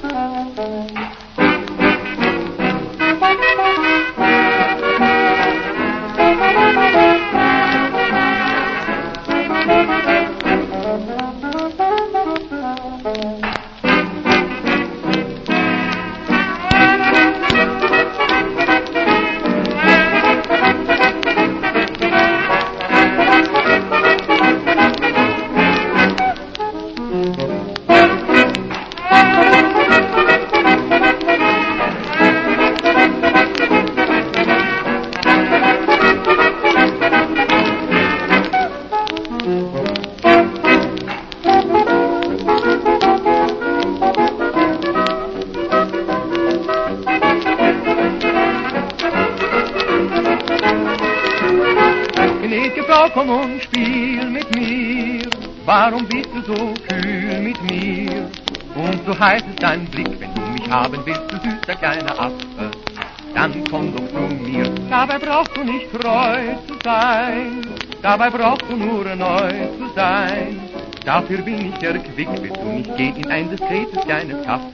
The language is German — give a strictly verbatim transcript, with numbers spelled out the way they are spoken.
Gnädige Frau, komm und spiel mit mir. Warum bist du so kühl mit mir? Und so heiß ist dein Blick, wenn du mich haben willst, du süßer kleiner Affe. Dann komm doch zu mir. Dabei brauchst du nicht treu zu sein. Dabei brauchst du nur neu zu sein. Dafür bin ich erquickt, willst du nicht gehen in ein diskretes kleines Kaff.